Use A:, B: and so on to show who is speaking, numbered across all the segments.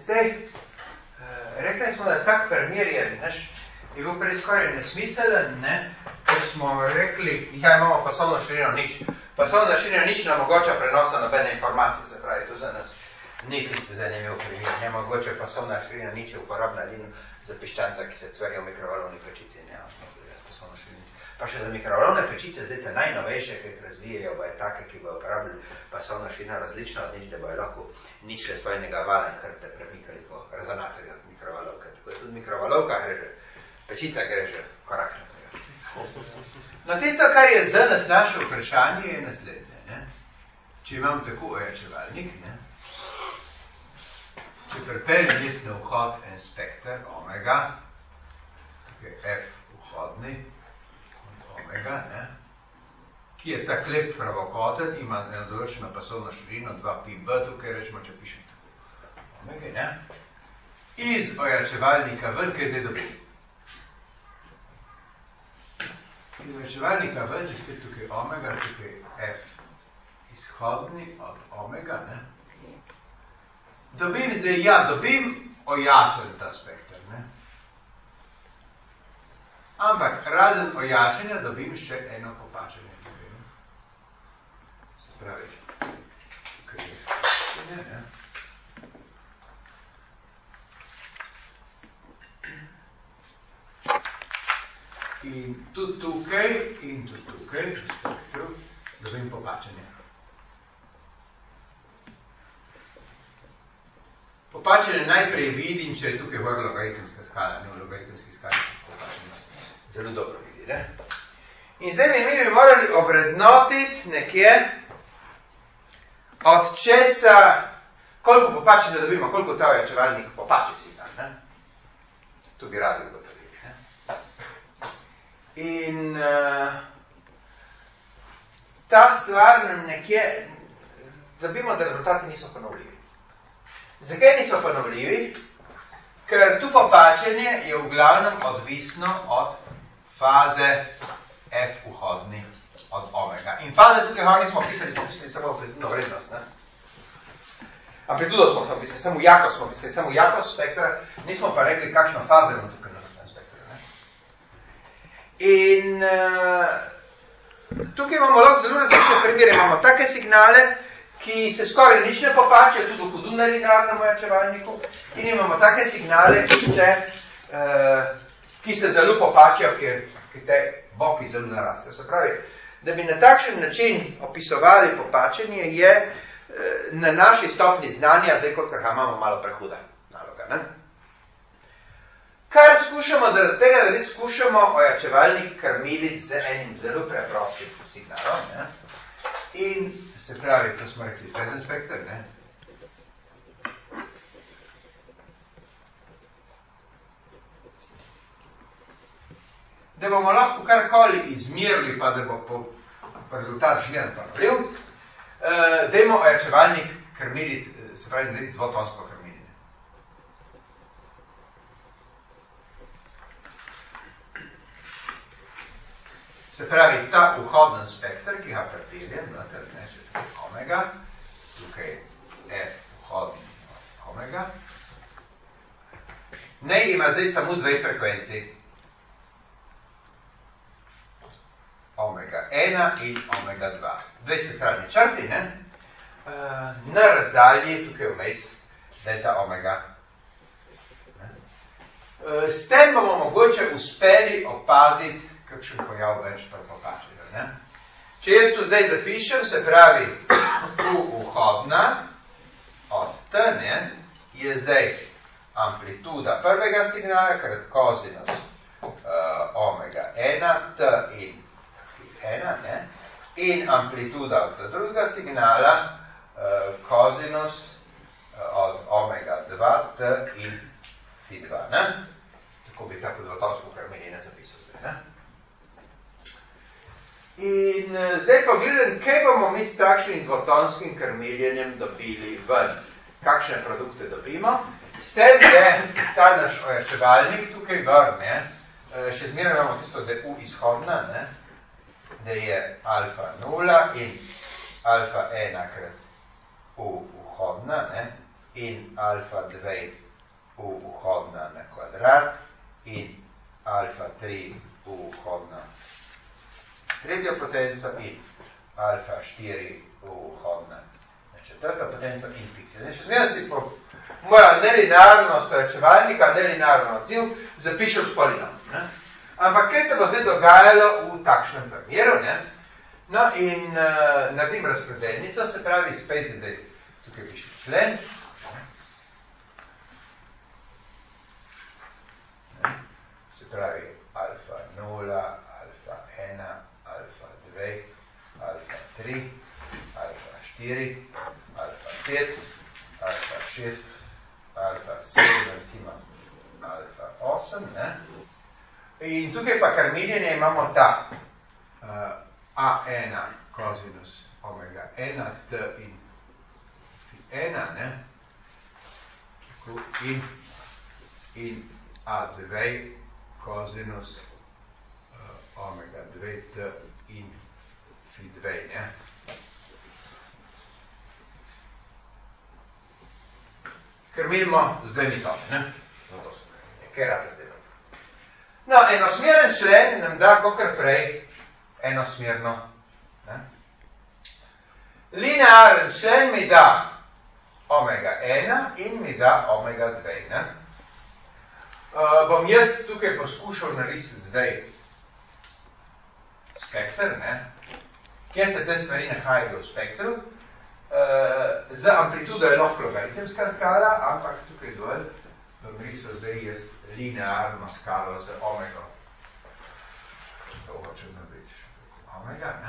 A: Zdaj, rekli smo, da tak primer je bil prej skoraj nesmiselen, ker smo rekli, imamo pasovno širino nič. Pasovna širina nič nam mogoče prenosa nobene informacije, se pravi, to za nas ni tiste zanimiv primer. Nemogoče pasovna širina nič je uporabna edino za piščanca, ki se cverijo v mikrovalovni pečici, pasovno širino. Pa še za mikrovalovne pečice, zdaj te najnovejše, ki jih razvijajo, bojo take, ki bojo uporabljali pasovno širino različno od nič, da bojo lahko nič lestojnega vala in hrbte premikali po rezonatorju od mikrovalovke. Tako je tudi mikrovalovka greže, pečica greže korak naprej. No, tisto, kar je za nas naše vprašanje, je naslednje. Če imam tako ojačevalnik, če pripeljem jaz na vhod en spekter omega, tukaj F vhodni, omega, ki je tak lep pravokoten, ima eno določeno pasovno širino 2πb, tukaj rečemo, če pišem tako. Omega, iz ojačevalnika ven, kaj zdaj dobim? Iz ojačevalnika ven, če ste tukaj omega, tukaj F izhodni od omega, dobim zdaj, dobim ojačen ta spekter, Ampak razen ojačenja dobim še eno popačenje. Se pravi, kaj je? In tudi tukaj, dobim popačenje. Popačenje najprej vidim, če je tukaj gor logaritemska skala, v logaritemski skali popačenje. Zelo dobro vidi, In zdaj bi morali obrednotiti nekje od česa, koliko popačenja dobimo, koliko ta ojačevalnik popači signal, Tu bi radi ugotovili, In ta stvar nam nekje, dobimo, da rezultati niso ponovljivi. Zakaj niso ponovljivi? Ker tu popačenje je v glavnem odvisno od faze F vhodni od omega. In faze tukaj hornih smo pisali samo amplitudno vrednost. Amplitudo smo pisali, samo jakost spektra, nismo pa rekli, kakšno fazo imamo tukaj na tem spektru. In tukaj imamo lahko zelo različne primere. Imamo take signale, ki se skoraj nič ne popačijo, tudi v hudu linearnem ojačevalniku, in imamo take signale, ki se zelo popačijo, ki te boki zelo narastejo. Se pravi, da bi na takšen način opisovali popačenje, je na naši stopni znanja, zdaj kot imamo malo prehuda naloga. Kar skušamo, zaradi tega, da skušamo ojačevalnik krmiliti z enim zelo preprostim signalom. In se pravi, to smo rekli zvezen spektr, Da bomo lahko karkoli izmerili, pa da bo rezultat življen ponovil, dajmo ojačevalnik krmiliti, se pravi, narediti dvotonsko krmiljenje. Se pravi, ta vhoden spektr, ki ga pripeljem, tukaj omega, tukaj F vhodni omega, ne ima zdaj samo dve frekvenci. Omega 1 in omega 2. Dve spektralni črti, na razdalji, tukaj vmes, delta omega. S tem bomo mogoče uspeli opaziti kakšen pojav več popačenja. Če jaz tu zdaj zapišem, se pravi, vhodna od T, je zdaj amplituda prvega signala, krat kosinus omega 1, T in 1, in amplituda od drugega signala kosinus od omega 2, T in Phi2. Tako bi tako dvotonsko krmiljenje zapisal. In zdaj pa gledam, kaj bomo mi s takšnim dvotonskim krmiljenjem dobili ven. Kakšne produkte dobimo. S tem, da ta naš ojačevalnik tukaj vrne, še zmeraj imamo tisto, da je U izhodna, da je alfa 0 in alfa 1 krat U vhodna, in alfa 2 vhodna na kvadrat in alfa 3 vhodna tretjo potenco in alfa 4 vhodna na četrto potenco in pikse. Še zmeraj si po moja nelinearno sprečevalnika, nelinearno odziv zapišel s polinom. Ne? Ampak kaj se bo zdaj dogajalo v takšnem primeru? Ne? No in naredim razpredelnico, se pravi spet zdaj tukaj pišem člen. Se pravi alfa 0, alfa 1, alfa 2, alfa 3, alfa 4, alfa 5, alfa 6, alfa 7, recimo alfa 8. Ne? In tukaj pa kar merjenje imamo ta A1 kosinus omega 1 t in 1, ne? In A2 kosinus omega 2 t in phi 2, ne? Ker vidimo, zdaj ni to, ne? Kaj rade zdaj? No, enosmeren člen nam da kakor prej enosmerno. Ne? Linearen člen mi da omega 1 in mi da omega 2. Ne? Bom jaz tukaj poskušal narisati zdaj spektr, ne? Kje se te stvari nahajajo v spektru. Z amplitudo je lahko logaritemska skala, ampak tukaj dol bom risal zdaj jaz linearno skalo z omega. To hočem narediti še preko omega, ne?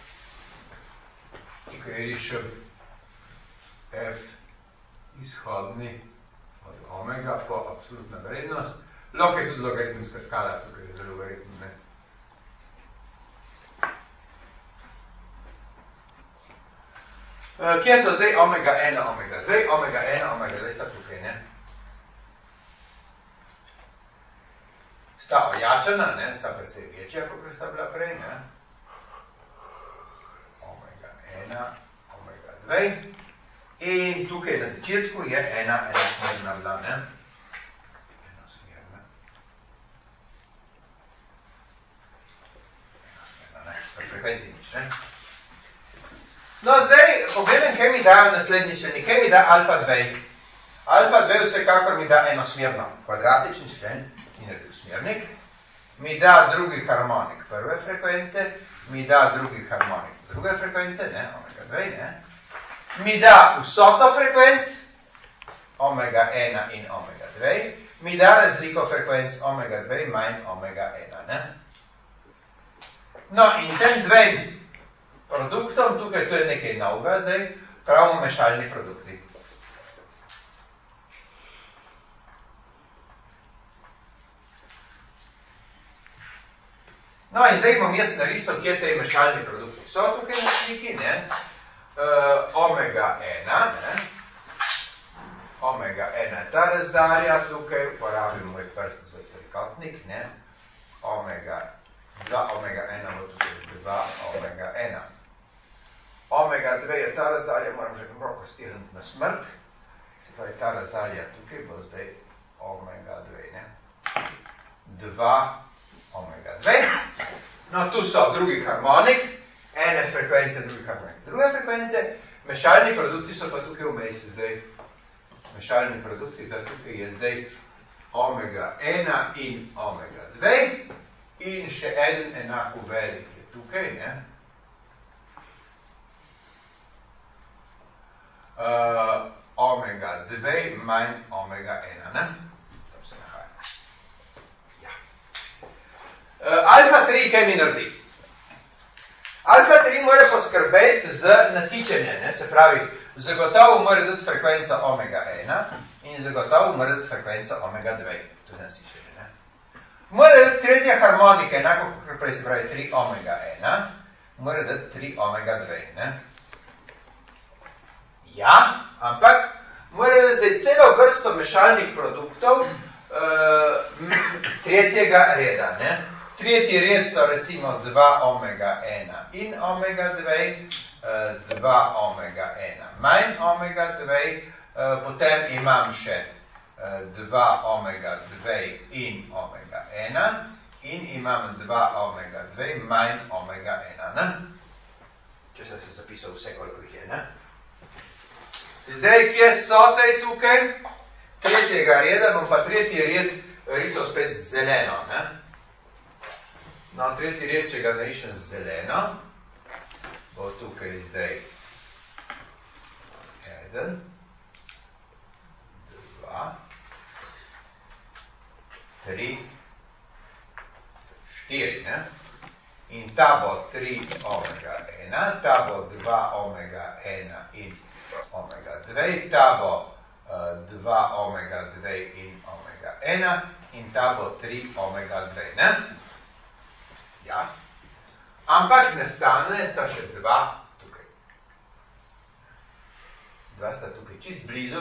A: Tukaj rišem f izhodni od omega po absolutna vrednost. Lahko je tudi logaritemska skala, tukaj je zelo verjetno, ne? Kje so zdaj omega 1, omega 2? Omega 1, omega 2 sta tukaj, ne? Sta ojačena, ne? Sta precej večja, kot sta bila prej, ne? Omega 1, omega 2. In tukaj na začetku je ena enosmerna bila, ne? Enosmerna, ne? Pri frekvenci nič, ne? No, zdaj pogledam, kaj mi dajo naslednji členi. Kaj mi da alfa 2? Alfa 2 vsekakor mi da enosmerno kvadratični člen in dvosmernik. Mi da drugi harmonik prve frekvence, mi da drugi harmonik druge frekvence, ne, omega 2, ne. Mi da vsoto frekvenc, omega 1 in omega 2. Mi da razliko frekvenc omega 2 manj omega 1, ne. No, in tem dvem produktom, tukaj to je nekaj novega zdaj, pravimo mešalni produkti. No in zdaj bom jaz narisal, kje te mešalni produkti so tukaj na sliki, ne? Omega 1, ne? Omega 1 ta razdalja, tukaj uporabim moj prst za trikotnik, ne? Omega 2, omega 1 bo tukaj 2, omega 1. Omega 2 je ta razdalja, moram že roko stirniti na smrt, se pravi ta razdalja tukaj bo zdaj omega 2, ne? 2, omega 2. No, tu so drugi harmonik, ene frekvence, drugi harmonik, druge frekvence, mešalni produkti so pa tukaj vmes zdaj. Mešalni produkti, da tukaj je zdaj omega 1 in omega 2 in še eden enako velik je tukaj, ne? Omega 2 manj omega 1, ne? Tam se nahaja. Ja. Alfa 3, kaj mi naredi? Alfa 3 mora poskrbeti z nasičenje, ne? Se pravi, zagotovo mora dati frekvenco omega 1 in zagotovo mora dati frekvenco omega 2. To je nasičenje, ne? Mora dati tretja harmonika, enako kot prej, se pravi 3 omega 1, mora dati 3 omega 2, ne? Ja, ampak mora dati celo vrsto mešalnih produktov tretjega reda, ne? Tretji red so recimo 2 omega 1 in omega 2, 2 omega 1 manj omega 2, potem imam še 2 omega 2 in omega 1 in imam 2 omega 2 manj omega 1, ne? Če sem se zapisal vse, koliko jih je, ne? Zdaj, kje so tej tukaj? Tretjega reda, bom pa tretji red risal spet zeleno, ne? No, tretji red, če ga narišem zeleno, bo tukaj zdaj 1, 2, 3, 4, ne? In ta bo 3 omega 1, ta bo 2 omega 1 in omega 2, ta bo 2 omega 2 in omega 1 in ta bo 3 omega 2, ne? Ja. Ampak nastane sta še 2 tukaj. 2 sta tukaj čist blizu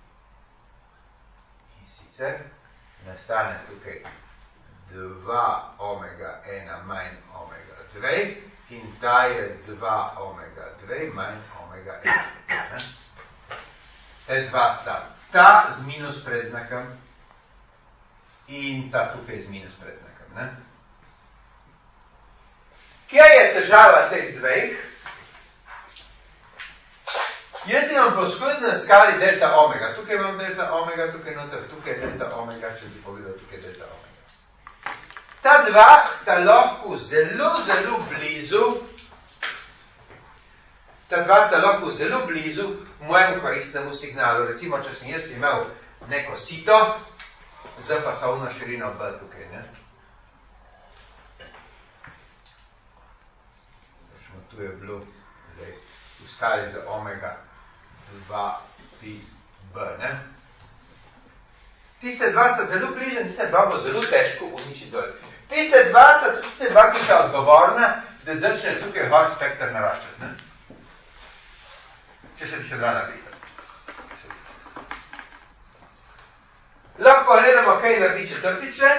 A: in sicer nastane tukaj 2 omega 1 manj omega 2 in ta je 2 omega 2 manj omega 1. Te 2 sta ta z minus predznakom in ta tukaj z minus predznakom, ne? Kje je težava teh dveh? Jaz imam po skupni skali delta omega. Tukaj imam delta omega, tukaj noter, tukaj je delta omega, če bi pogledal, tukaj je delta omega. Ta 2 sta lahko zelo, zelo blizu, ta 2 sta lahko zelo blizu mojemu koristnemu signalu. Recimo, če sem jaz imel neko sito, z pasovno širino B tukaj, ne? Tu je bilo zdaj v skali za omega 2 pi b, ne? Tiste 2 sta zelo blizu in tiste 2 bo zelo težko uničiti dol. Tiste 2 sta tiste 2, ki sta odgovorna, da začne tukaj hot spektr naraščati, ne? Če se bi še 2 napisati. Lahko gledamo, kaj naredi četrti člen.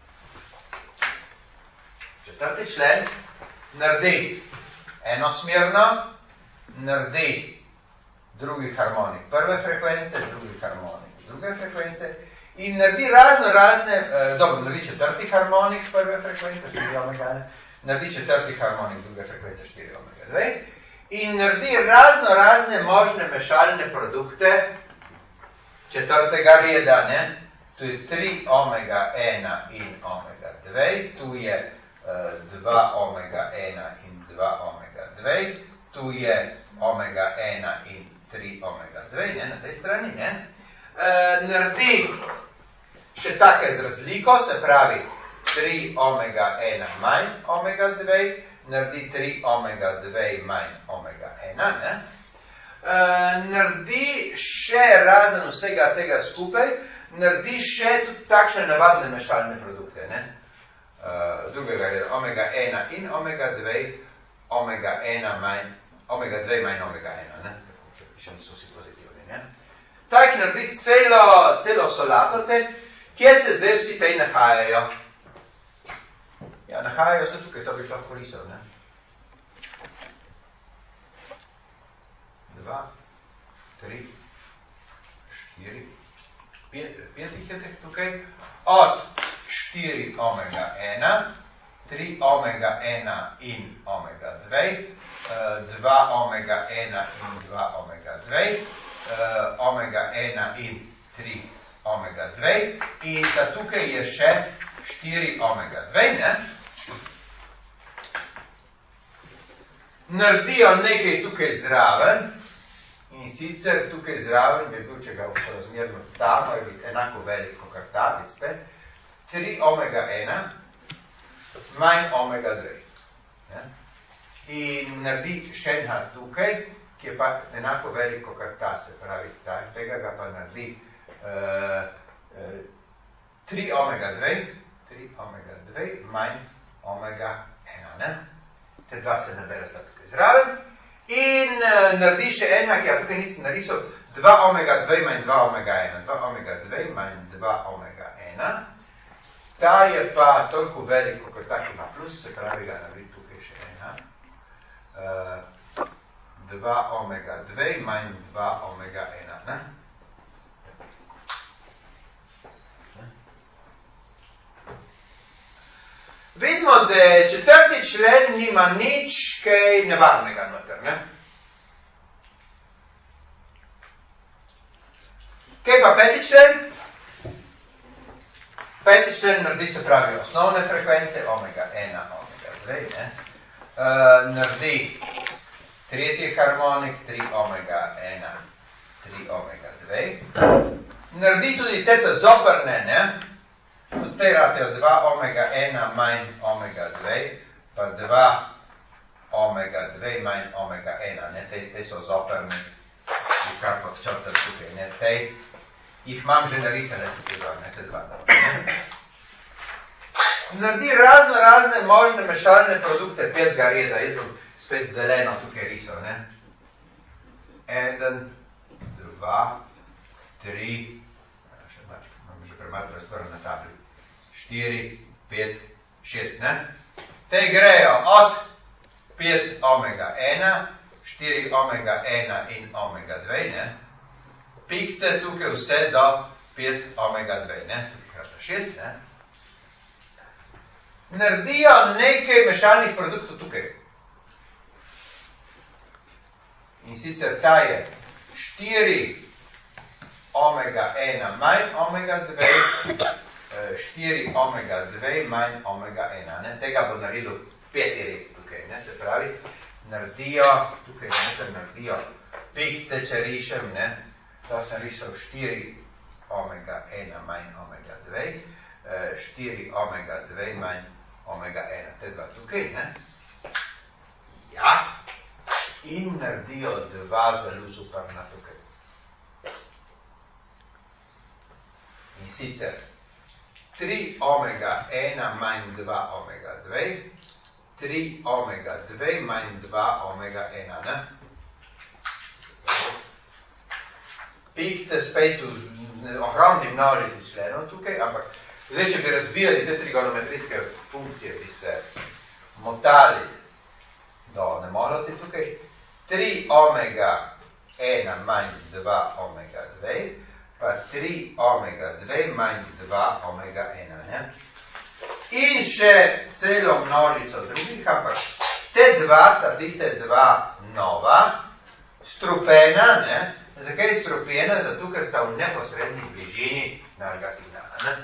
A: Četrti člen naredi enosmerno, naredi drugi harmonik prve frekvence, drugi harmonik druge frekvence in naredi razne, naredi četrti harmonik prve frekvence, 4 omega 1, naredi četrti harmonik druge frekvence, 4 omega 2 in naredi razne možne mešalne produkte četrtega reda, ne? Tu je 3 omega 1 in omega 2, tu je 2 omega 1 in 2 omega 2, tu je omega 1 in 3 omega 2, ne, na tej strani, ne. Naredi še take z razliko, se pravi 3 omega 1 manj omega 2, naredi 3 omega 2 manj omega 1, ne. Naredi še razen vsega tega skupaj, naredi še tudi takšne navadne mešalne produkte, ne. Drugega reda, omega 1 in omega 2, omega 1 manj, omega 2 manj omega 1, ne? Tako, če pišem, so vsi pozitivni, ne? Tak naredi celo solato te, kje se zdaj vsi tej nahajajo? Ja, nahajajo se tukaj, to bi lahko risal, ne? 2, 3, 4, 5 jih je teh tukaj, od 4 omega 1, 3 omega 1 in omega 2, 2 omega 1 in 2 omega 2, omega 1 in 3 omega 2 in da tukaj je še 4 omega 2, ne? Naredijo nekaj tukaj zraven in sicer tukaj zraven bi bil, če ga razmerno damo, je biti enako velik, kot ta, vidite, 3 omega 1 manj omega 2. Ja? In naredi še ena tukaj, ki je pa enako velik, kot ta, se pravi, tega ga pa naredi 3 omega 2 manj omega 1. Ne? Te 2 se nabere sta tukaj zraven. In naredi še ena, ki ja tukaj nisem narisal, 2 omega 2 manj 2 omega 1. 2 omega 2 manj 2 omega 1. Ta je pa toliko velik, kot tak ima plus, se pravi, ga naredi tukaj še ena. 2 omega 2 manj 2 omega 1. Ne? vidimo, da četrti člen nima nič kaj nevarnega noter, ne? Kaj pa peti člen? Peti člen naredi, se pravi, osnovne frekvence, omega 1, omega 2, ne? Naredi tretji harmonik, 3 omega 1, 3 omega 2. Naredi tudi tete zoprne, ne? Tudi te ratejo 2 omega 1 manj omega 2, pa 2 omega 2 manj omega 1, ne? Te so zoprni, kako črtati tukaj, ne? Te jih imam že narisane tukaj, ne? Te dva. Naredi razne možne mešalne produkte petega reda. Jaz bom spet zeleno tukaj risal, ne? 1, 2, 3, še mač, imam že premalo prostora na tabli, 4, 5, 6, ne? Te grejo od 5 omega 1, 4 omega 1 in omega 2, ne? Pikce tukaj vse do 5 omega 2, ne? Tukaj krata 6, ne? Naredijo nekaj mešalnih produktov tukaj. In sicer ta je 4 omega 1 manj omega 2, 4 omega 2 manj omega 1. Ne? Tega bo naredil peti red tukaj. Ne? Se pravi, naredijo, tukaj naredijo pikce, če rišem, ne? To sem risal 4 omega 1 manj omega 2, 4 omega 2 manj omega 1. Te dva tukaj, ne? Ja. In naredijo 2 zelo superna tukaj. In sicer 3 omega 1 manj 2 omega 2, 3 omega 2 manj 2 omega 1, ne? Pikce spet v ogromni množici členov tukaj, ampak zdaj, če bi razbijali te trigonometrijske funkcije, bi se motali do nemolosti tukaj. 3 omega 1 manj 2 omega 2, pa 3 omega 2 manj 2 omega 1, ne? In še celo množico drugih, ampak te dva sta tiste dva nova, strupena, ne? Zakaj strupena? Zato, ker sta v neposredni bližini našega signala, ne?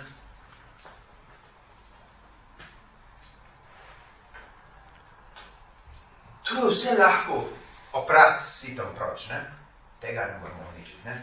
A: Tu je vse lahko oprati s sitom proč, ne? Tega ne moramo uničiti, ne?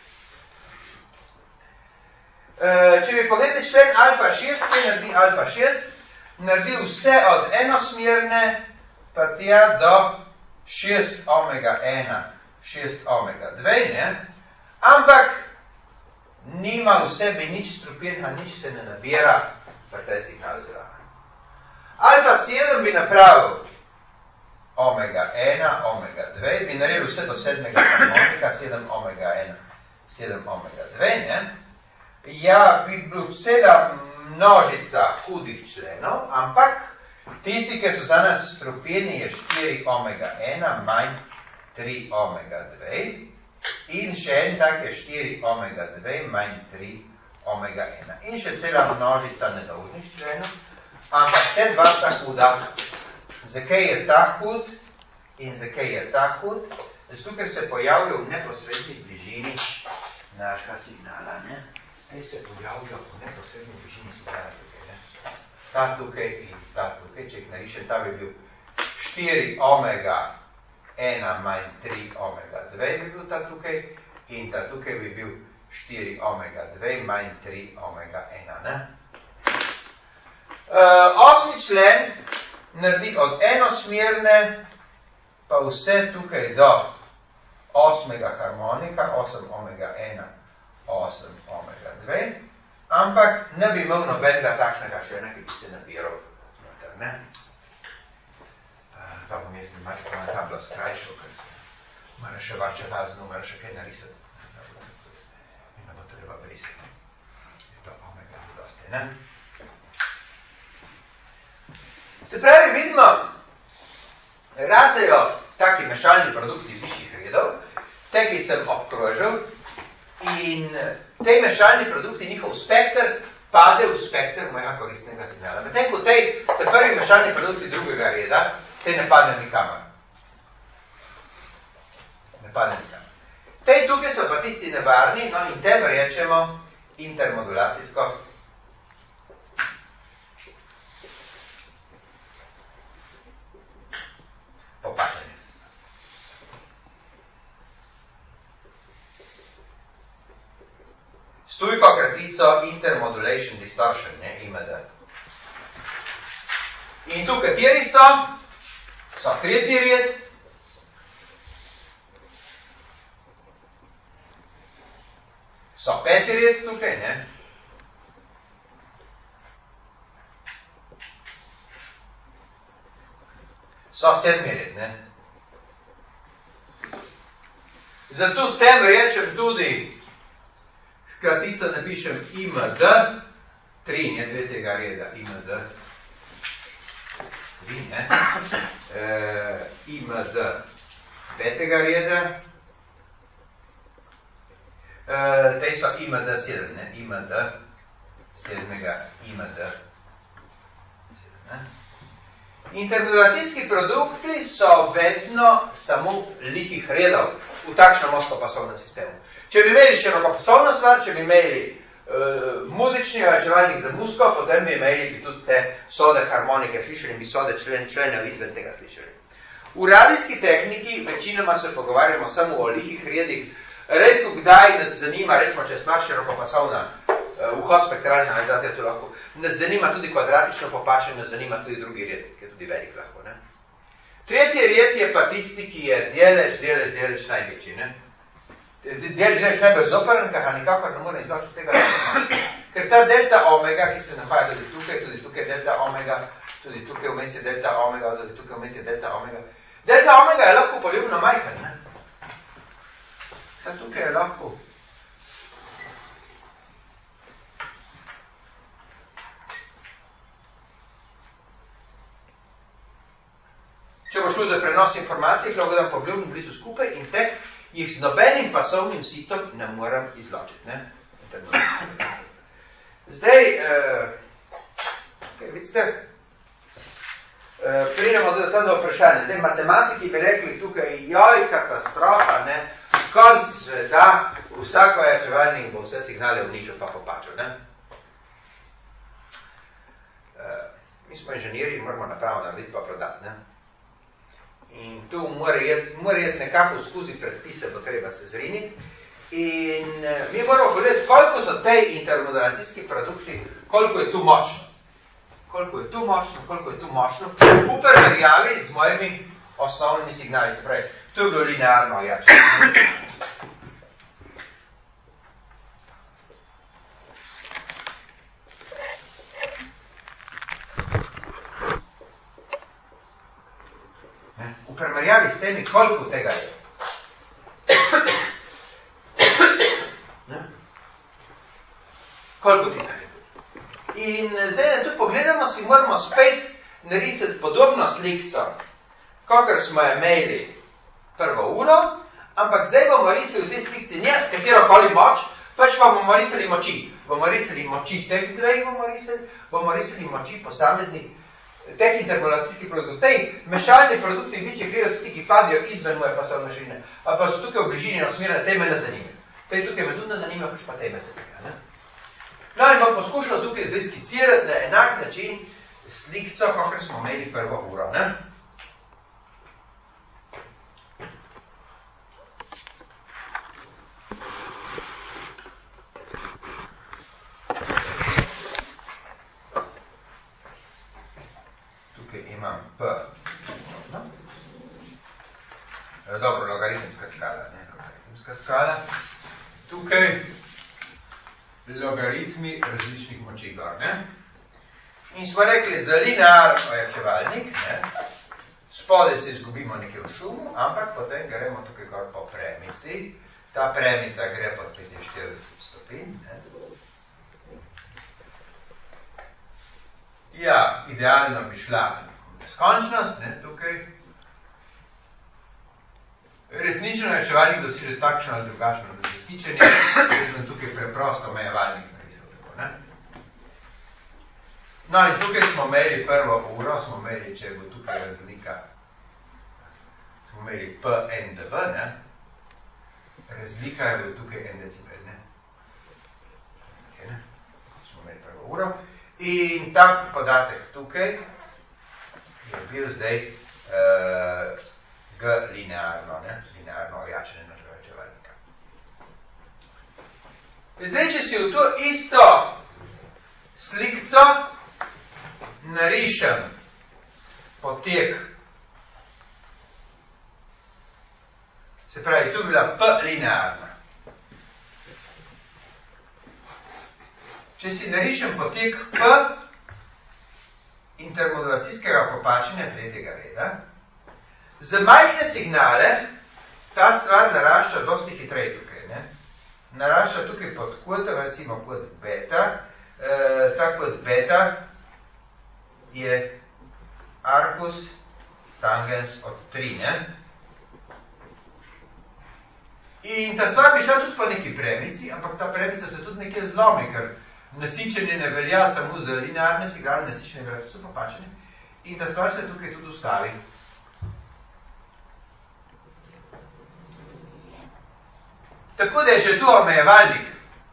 A: Če bi pogledali člen alfa 6, kaj naredi alfa 6? Naredi vse od enosmerne pa tja do 6 omega 1, 6 omega 2, ne? Ampak nima v sebi nič strupirna, nič se ne nabira pa te signal zraven. Alfa 7 bi napravil omega 1, omega 2, bi naredil vse do 7. harmonika, 7 omega 1, 7 omega 2, ne? Ja, bi bil cela množica hudih členov, ampak tisti, ki so za nas strupeni, je 4 omega 1 manj 3 omega 2 in še en tak je 4 omega 2 manj 3 omega 1. In še cela množica nedolžnih členov, ampak te dva sta huda. Zakaj je ta hud in zakaj je ta hud? Zato, ker se pojavijo v neposredni bližini našega signala, ne? Te se pojavljajo v neposredni bližini signala tukaj, ne? Ta tukaj in ta tukaj, če jih narišem, ta bi bil 4 omega 1 manj 3 omega 2 bi bil ta tukaj in ta tukaj bi bil 4 omega 2 manj 3 omega 1, ne? Osmi člen naredi od enosmerne pa vse tukaj do 8. harmonika, 8 omega 1, 8 omega 2, ampak ne bi imel nobenega takšnega člena, ki bi se nabiral noter, ne? Pa bom jaz malo tam bilo skrajšal, ker se mora še varčevati, mora še kaj narisati. In ne bo treba brisati. Je to omega dosti, ne? Se pravi, vidimo, radejo taki mešalni produkti višjih redov, te, ki sem obkrožil, in te mešalni produkti, njihov spekter pade v spekter mojega koristnega signala. Medtem ko te prvi mešalni produkti drugega reda, te ne pade nikamor. Ne pade nikamor. Te tukaj so pa tisti nevarni, no in tem rečemo intermodulacijsko popačanje. S tujko kratico Intermodulation Distortion, ne, IMD. In tu kateri so? So tretji red. So peti red tukaj, ne? So sedmi red, ne? Zato tem rečem tudi, skratico napišem IMD, 3, ne, tretjega reda, IMD, 3, ne, IMD, petega reda, te so IMD 7, ne, IMD, sedmega, IMD, 7, ne. Intermodulacijski produkti so vedno samo lihih redov v takšnem oskopasovnem sistemu. Če bi imeli širokopasovno stvar, če bi imeli muzični vračevalnik za muziko, potem bi imeli tudi te sode harmonike slišali in bi sode členov izven tega slišali. V radijski tehniki večinoma se pogovarjamo samo o lihih redih. Redko kdaj nas zanima, rečemo, če je stvar širokopasovna, vhod spektralnih analizatorjev to lahko. Nas zanima tudi kvadratično popačanje, nas zanima tudi drugi red, ki je tudi velik lahko. Ne? Tretji red je pa tisti, ki je delež največji. Ne? Delež najbolj zoperen, kar nikakor ne more izločiti tega. Ker ta delta omega, ki se nahaja tudi tukaj je delta omega, tudi tukaj vmes je delta omega, tudi tukaj vmes je delta omega. Delta omega je lahko poljubno majhen. Ne? Tukaj je lahko če bo šlo za prenos informacij, lahko dam poljubno blizu skupaj in te jih z nobenim pasovnim sitom ne moram izločiti. Ne? Zdaj, vidite, pridemo do tega vprašanja. Zdaj, matematiki bi rekli tukaj, joj, katastrofa, ne? Konc sveta, vsak vračevalnik bo vse signale uničil pa popačil. Ne? Mi smo inženirji, moramo napravo narediti pa prodati. Ne? In tu mora jeti nekako skozi predpise, bo treba se zriniti. In mi moramo pogledati, koliko so te intermodulacijski produkti, koliko je tu močno. Koliko je tu močno, v primerjavi z mojimi osnovnimi signali. Spravi, to je bilo linearno jače. V primerjavi s temi, koliko tega je. Koliko tega je. In zdaj, da tudi pogledamo, si moramo spet narisati podobno slikco, kakor smo imeli prvo uro, ampak zdaj bomo risali v tej slikci ne katerokoli moč, pač pa bomo risali moči. Bomo risali moči teh dveh, bomo risali moči posameznih teh intermodulacijskih produktov. Tej mešalni produkti, večje krirovci, ki padijo izven moje pasovne širine, ali pa so tukaj v bližini usmerjene, te me ne zanima. Te tukaj me tudi ne zanima, pač pa te me zanima. Ne? No in bom poskušal tukaj zdaj skicirati na enak način slikco, kakor smo imeli prvo uro. Ne? Imam P. No? Dobro, logaritmska skala. Ne? Logaritmska skala. Tukaj logaritmi različnih moči gor. Ne? In smo rekli, za linearen ojačevalnik, spode se izgubimo nekaj v šumu, ampak potem gremo tukaj gor po premici. Ta premica gre pod 45 stopinj. Ja, idealno bi šla neskončnost, ne, tukaj. Resnično ojačevalnik doseže takšno ali drugačno zasičenje, vedno tukaj preprosto omejevalnik narisal tako, ne. No, in tukaj smo imeli prvo uro, smo imeli, če bo tukaj razlika, smo imeli P, N, D, V, ne? Razlika je bil tukaj 1 decibel, ne? Okay, ne? Smo imeli prvo uro. In ta podatek tukaj je bil zdaj G linearno, ne? Linearno ojačanje napravačevalnika. Zdaj, če si v to isto slikco narišem potek, se pravi, tu bi bila P linearna. Če si narišem potek P intermodulacijskega popačenja tretjega reda, za majhne signale ta stvar narašča dosti hitreje tukaj, ne? Narašča tukaj pod kvotom, recimo pod beta, ta kvot beta je arcus tangens od 3, ne? In ta stvar bi šla tudi po neki premici, ampak ta premica se tudi nekje zlomi, ker nasičenje ne velja samo za linearne signale, nasičenje velja tudi za popačenje. In ta stvar se tukaj tudi ustavi. Tako da je že tu omejevalnik.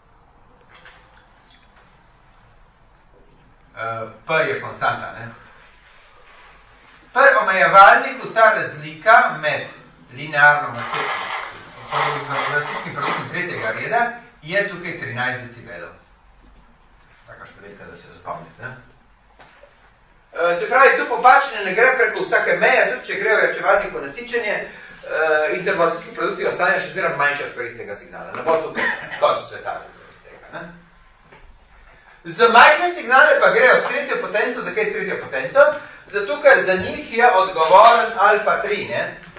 A: P je konstanta, ne? Pri omejevalniku ta razlika med linearno intermodulacijskim produktom tretjega reda je tukaj 13 decibelov. Taka številka, da se zapomnite, ne? Se pravi, tu popačenje ne gre preko vsake meje, tudi če gre v ojačevalniku nasičenje, intermodulacijski produkti ostanejo še zmeraj manjše od koristnega signala. Ne bo tukaj konc sveta tega, ne? Za majhne signale pa grejo s tretjo potenco. Zakaj s tretjo potenco? Zato, ker za njih je odgovoren alfa 3, ne?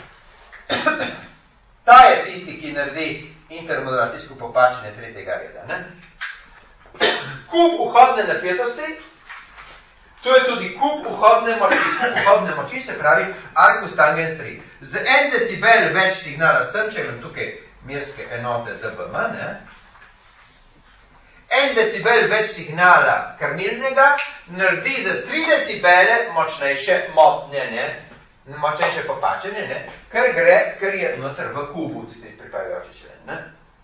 A: Ta je tisti, ki naredi intermodulacijsko popačenje tretjega reda, ne? Kub vhodne napetosti, to je tudi kub vhodne moči, se pravi arcus tangens 3. Z 1 decibel več signala sem, če imam tukaj merske enote dBm, ne? 1 decibel več signala krmilnega naredi za 3 decibele močnejše motnje, ne? Močnejše popačenje, ne? Ker je noter v kubu, tisti pripadajoči člen, ne?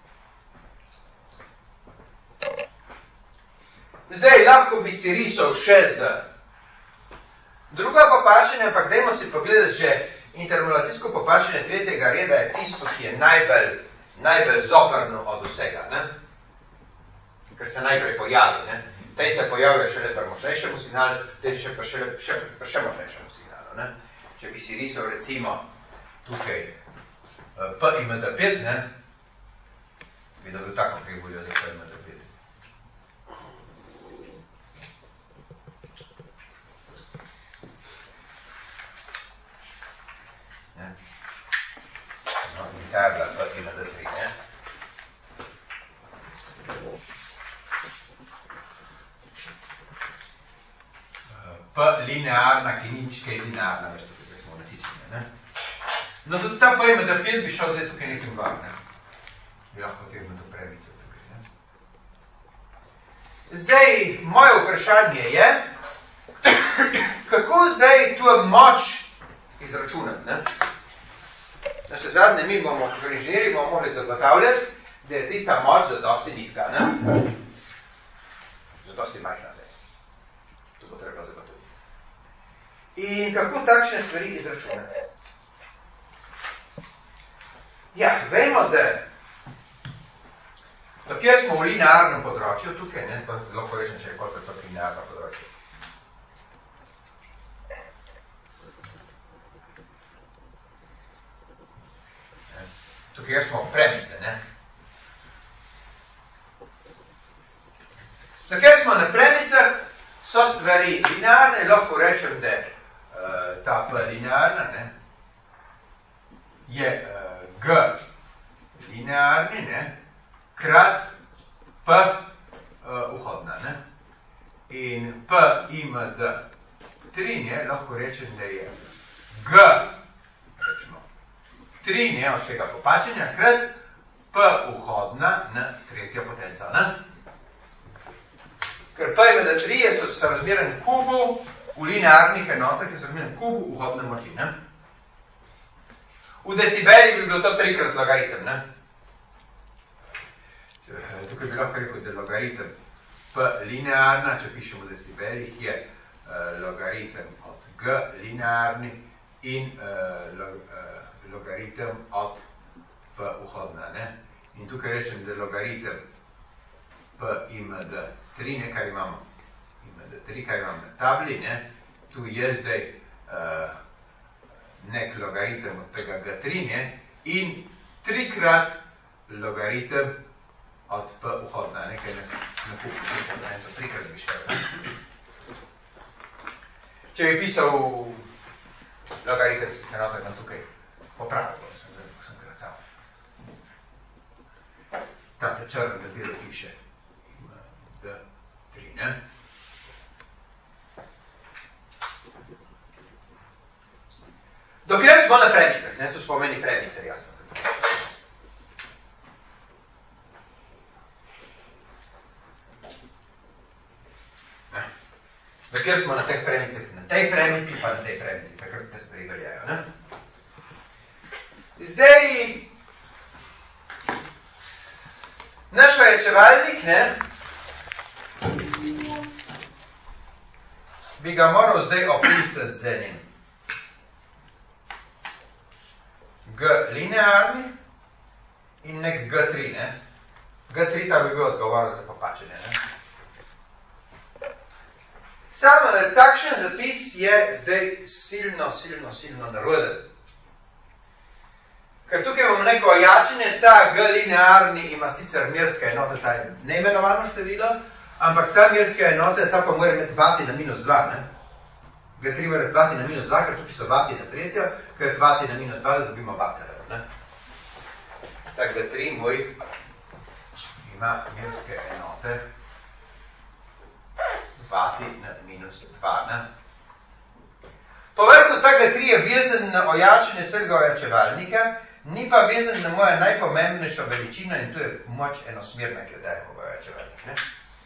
A: Zdaj, lahko bi si risal še z druga popačenja, ampak dajmo si pogledati, že intermodulacijsko popačenje tretjega reda je tisto, ki je najbolj zoprno od vsega, ne? Ker se najprej pojavi, ne? Tej se pojavijo šele pri močnejšemu signalu, tej še še močnejšemu signalu, ne? Če bi si risal recimo tukaj P IMD5, ne? Bi dobil tako figurijo za P IMD5. No, in ta je bila P IMD3, ne? P linearna, ki ni nič kaj linearna, veš, tukaj smo nasičene, ne? No, tudi ta P IMD5 bi šel zdaj tukaj nekim var, ne? Bi lahko potegnil to premico tukaj, ne? Zdaj, moje vprašanje je, kako zdaj tu moč izračunati, ne? Naše zadnje, mi bomo, kot inženirji, bomo mogli zagotavljati, da je tista moč zadosti nizka, ne? Zadosti majhna zdaj. To bo treba zagotoviti. In kako takšne stvari izračunati? Ja, vemo, da kjer smo v linearnem področju, tukaj, ne, to lahko rečem še, koliko je to linearno področje. Tukaj smo premice, ne. Kjer smo na premicah, so stvari linearne, lahko rečem, da ta P linearna, ne, je G linearni, ne, krat P vhodna, ne. In P IMD 3, ne, lahko rečem, da je G, rečemo, 3, ne, od tega popačenja, krat P vhodna na tretjo potenco, ne. Ker P in D3 so razmerjen kubu v linearnih enotah, ki so razmerjen kubu vhodne moči. Ne? V decibelih bi bilo to 3-krat logaritem. Ne? Tukaj bi lahko rekel, da logaritem P linearna, če pišemo v decibelih, je logaritem od G linearni in logaritem od P vhodna. Ne? In tukaj rečem, da logaritem P imd 3, ne, kar imamo imd 3, kar imamo na tabli, ne? Tu je zdaj nek logaritem od tega G3, ne? In 3-krat logaritem od P vhodna, nekaj na kupu, ne, so 3-krat bi šel. Če bi pisal logaritemskih enotah, nam tukaj popravil, ko sem kracal. Ta črn, da bilo piše D3, ne? Dokler smo na premicah, ne? Tu spomeni premice, jasno. Dokler smo na teh premicah, na tej premici, pa na tej premici, takrat te stvari veljajo, ne? Zdaj, naš ojačevalnik, ne, bi ga moral zdaj opisati z enim G linearni in nek G3, ne. G3 ta bi bil odgovor za popačenje, ne. Samo takšen zapis je zdaj silno naroden. Ker tukaj imamo neko ojačenje, ta G linearni ima sicer merska enota, ta je neimenovano število, ampak ta merska enota, ta pa mora imeti vati na -2, ne? G3 mora imeti vati na -2, ker tukaj so vati na tretjo, ker vati na -2, da dobimo vaterjev, ne? Tak G3 moj ima merske enote vati na -2, ne? Povrhu ta G3 je vezan na ojačenje vsega ojačevalnika, ni pa vezan na mojo najpomembnejšo veličino in to je moč enosmerna, ki jo dajemo v ojačevalnik, ne?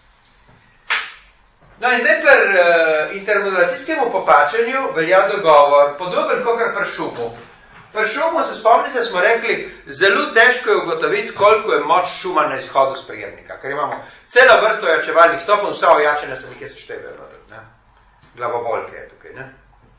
A: No in zdaj pri intermodulacijskemu popačanju velja dogovor, podoben kakor pri šumu. Pri šumu, se spomnite, smo rekli, zelo težko je ugotoviti, koliko je moč šuma na izhodu sprejemnika, ker imamo celo vrsto ojačevalnih stopov, vsa ojačanja se nekje seštevajo noter, ne? Glavobolke je tukaj, ne?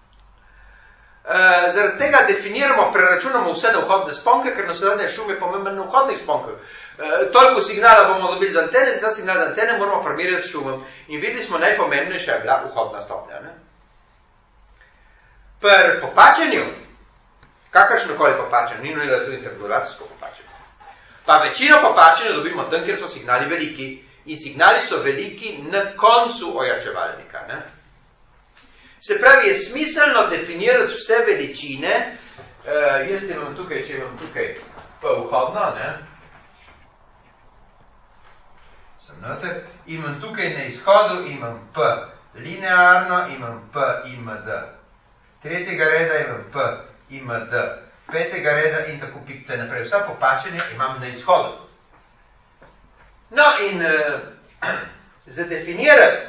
A: Zaradi tega definiramo, preračunamo vse na vhodne sponke, ker naslednje šum je pomemben na vhodnih sponkah. Toliko signala bomo dobili z antene, zdaj signal z antene moramo primerjati s šumom. In videli smo, najpomembnejša je bila vhodna stopnja. Ne? Pri popačenju, kakršnokoli popačenje, ni nujno tudi intermodulacijsko popačenje, pa večino popačenja dobimo tam, kjer so signali veliki. In signali so veliki na koncu ojačevalnika. Ne? Se pravi, je smiselno definirati vse veličine. Jaz imam tukaj, če imam tukaj P vhodno, ne? Sem noter. Imam tukaj na izhodu, imam P linearno, imam P imd tretjega reda, imam P imd petega reda in tako pikce naprej. Vsa popačenja imam na izhodu. No in zadefinirati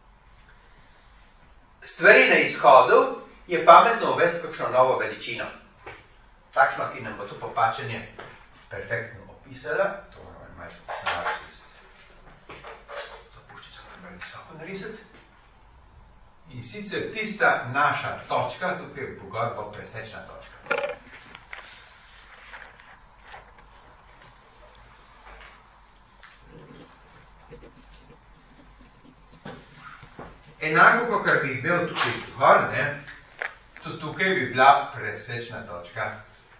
A: stvari na izhodu je pametno uvesti kakšno novo veličino. Takšno, ki nam bo to popačenje perfektno opisala. To moramo malo narisati. To puščico moramo visoko narisati. In sicer tista naša točka, tukaj je pogor bo presečna točka. Enako, kar bi imel tukaj gor, ne, tudi tukaj bi bila presečna točka.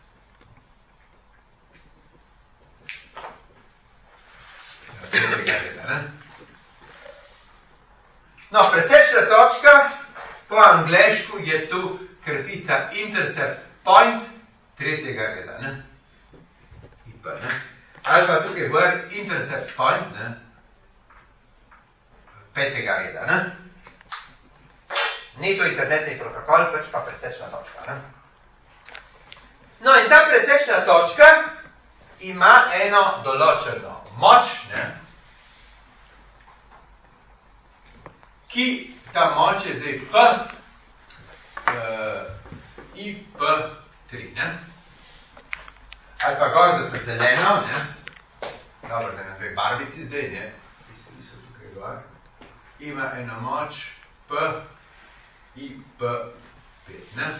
A: No, presečna točka, po angleško je tu kratica intercept point tretjega reda, ne? IP, ne? Ali pa tukaj gor intercept point, ne? Petega reda, ne? Ni to internetni protokol, pač pa presečna točka, ne? No, in ta presečna točka ima eno določeno moč, ne? ki ta moč je zdaj P, IP3, ne? Ali pa gor za zeleno, ne? Dobro, da na dve barvici zdaj, ne? Ki so tukaj gor. Ima eno moč P, IP5, ne?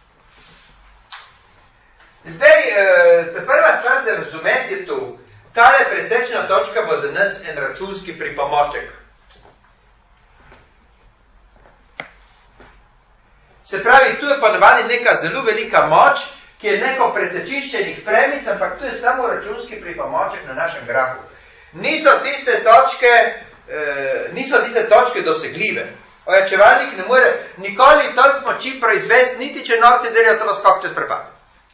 A: Zdaj, ta prva stvar za razumeti je tu. Tale presečna točka bo za nas en računski pripomoček. Se pravi, tu je ponavadi neka zelo velika moč, ki je neko presečiščenih premic, ampak tu je samo računski pripomoček na našem grafu. Niso tiste točke dosegljive. Ojačevalnik ne more nikoli toliko moči proizvesti, niti če norci delijo teleskop čez prepad.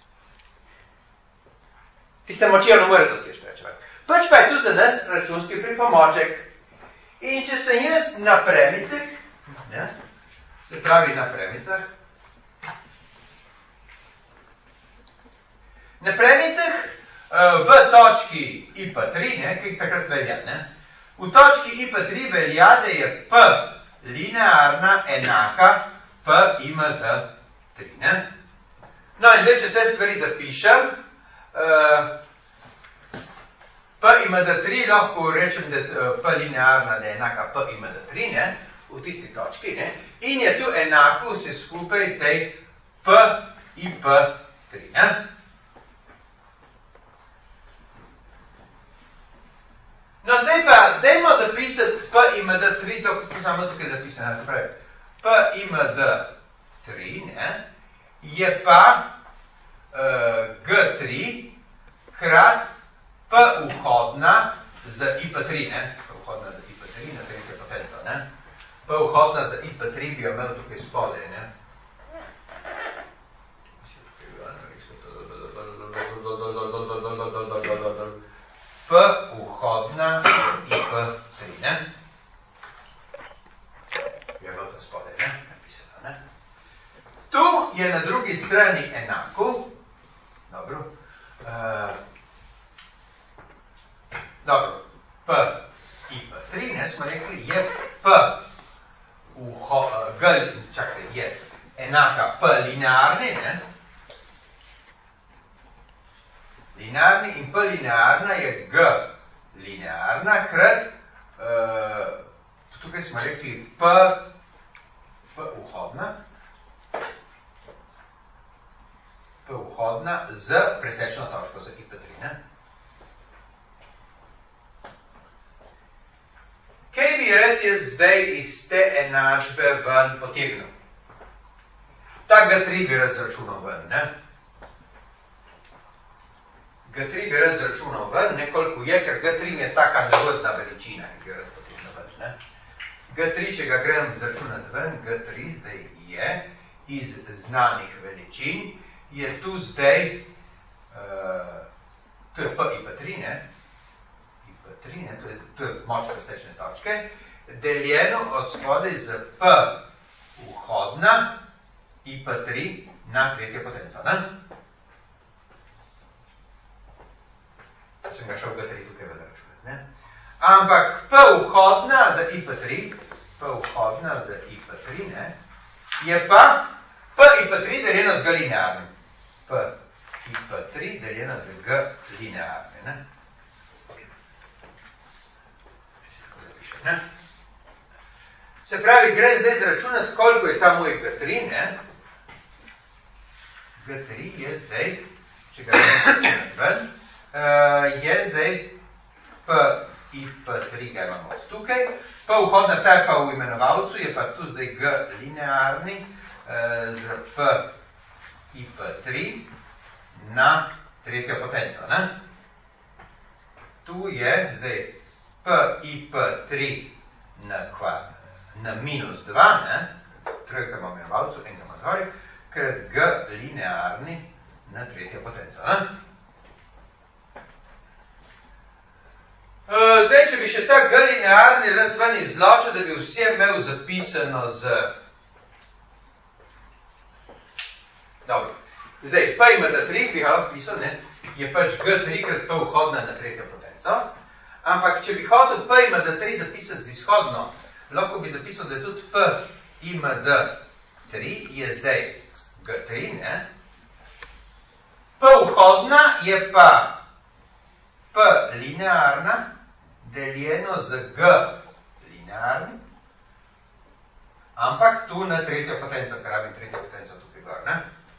A: Tiste moči ne more doseči ojačevalnik. Pač pa je tu za nas računski pripomoček. In če sem jaz na premicah, ne, se pravi na premicah. Na premicah v točki IP3, ne, ki takrat velja, ne, v točki IP3 velja, da je P linearna enaka P IMD3, ne. No in zdaj, če te stvari zapišem, P IMD3 lahko rečem, da P linearna je enaka P IMD3, ne, v tisti točki, ne, in je tu enako vse skupaj tej P IP3, ne. No, zdaj pa, dajmo zapisati P IMD3, to samo tukaj zapisano, se pravi, P IMD3, ne, je pa G3 krat P vhodna z IP3, ne, P vhodna z IP3 na tretje potenco, ne. P vhodna za IP3 bi jo imel tukaj spodaj, ne. P vhodna IP3, ne. Bi jo imel to spodaj, ne, napisano, ne. Tu je na drugi strani enako, dobro, P IP3, ne, smo rekli, je P je enaka P linearni, ne? Linearni in P linearna je G linearna krat, tukaj smo rekli P vhodna z presečno točko za IP3, ne? Kaj bi rad jaz zdaj iz te enačbe ven potegnil? Ta G3 bi rad zračunal ven, ne? G3 bi rad zračunal ven, nekoliko je, ker G3 je taka negodna veličina, ki bi rad potegnil ven, ne? G3, če ga grem zračunati ven, G3 zdaj je iz znanih veličin, je tu zdaj, to je P IP3, ne? To je moč presečne točke, deljeno od spodaj z P vhodna IP3 na tretje potenco, ne? Sem ga šel G3 tukaj ven računati, ne? Ampak P vhodna za IP3, ne, je pa P IP3 deljeno z G linearnim. P IP3 deljeno z G linearnim, ne? Ne? Se pravi, gre zdaj zračunati, koliko je ta moj G3, ne? G3 je zdaj, če ga zračunati ven, je zdaj P IP3, ga imamo tukaj, P vhodna ta je pa v imenovalcu, je pa tu zdaj G linearni z P IP3 na tretjo potenco, ne? Tu je zdaj P IP3 na minus 2, ne, trojka imamo imenovalcu, enka ima dvori, krat G linearni na tretjo potenco, ne. Zdaj, če bi še ta G linearni rad ven izločil, da bi vse imel zapisano z... Dobro, zdaj, P IMD3 bi ga pisal, ne, je pač G3 krat P vhodna na tretjo potenco, ampak če bi hotel P IMD3 zapisati z izhodno lahko bi zapisal, da je tudi P IMD 3 je zdaj G3, ne? P vhodna je pa P linearna deljeno z G linearni, ampak tu na tretjo potenco, ker rabim tretjo potenco tukaj gor, ne?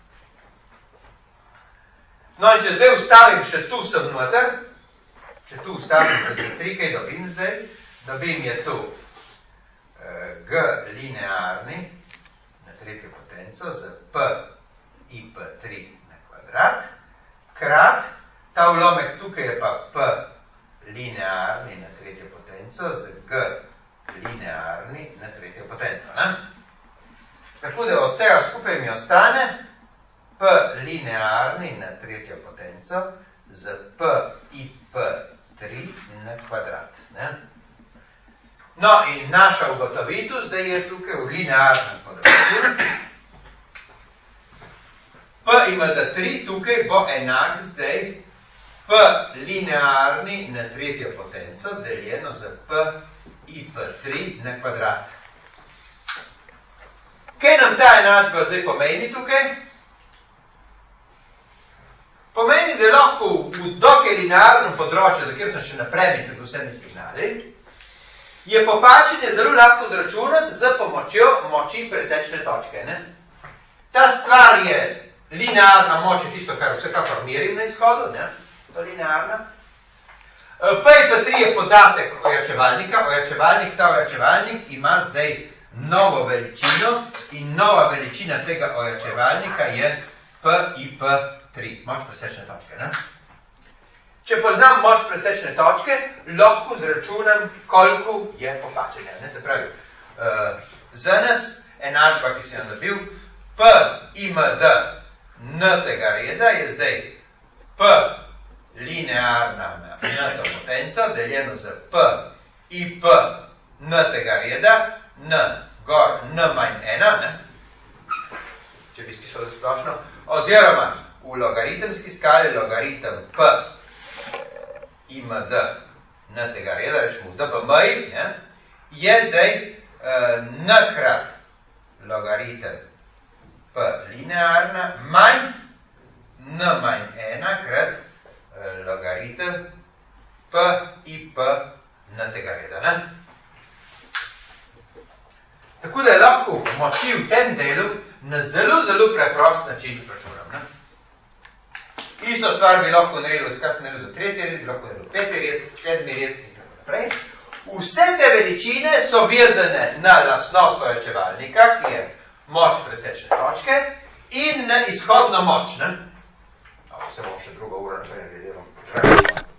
A: No, in če zdaj ustavim še tu sem noter, če tu ustavim še G3, kaj dobim zdaj? Dobim je tu G linearni na tretjo potenco z P IP3 na kvadrat, krat, ta vlomek tukaj je pa P linearni na tretjo potenco z G linearni na tretjo potenco, ne? Tako da od vsega skupaj mi ostane P linearni na tretjo potenco z P IP3 na kvadrat, ne? No, in naša ugotovitev zdaj je tukaj v linearnem področju. P IMD3 tukaj bo enak zdaj P linearni na tretjo potenco deljeno z P IP3 na kvadrat. Kaj nam ta enačba zdaj pomeni tukaj? Pomeni, da lahko v dokaj linearnem področju, kjer sem še naprej med vsemi signali, je popačenje zelo lahko zračunati z pomočjo moči presečne točke, ne? Ta stvar je linearna moč, je tisto, kar vsekakor merim na izhodu, ne? To je linearna. P IP3 je podatek ojačevalnika, ta ojačevalnik ima zdaj novo veličino in nova veličina tega ojačevalnika je P IP3, moč presečne točke, ne? Če poznam moč presečne točke, lahko zračunam, koliko je popačenja. Ne, se pravi, zanes enačba, ki sem jo dobil, P IMD N tega reda je zdaj P linearna na N potenco, deljeno z P IP N tega reda, N gor N manj 1, ne? Če bi spisal splošno, oziroma v logaritemski skali logaritem P IMD N tega reda, rečemo v DPM-ji, je zdaj N krat logaritem P linearna manj N manj 1 krat logaritem P IP N tega reda, ne? Tako da je lahko moči v tem delu na zelo, zelo preprost način računam, ne? Isto stvar bi lahko naredil, kaj sem naredil za tretji red, bi lahko naredil peti red, sedmi red in tako naprej. Vse te veličine so vezane na lastnost ojačevalnika, ki je moč presečne točke, in na izhodno moč, ne? Se bom še drugo uro naprej naredil.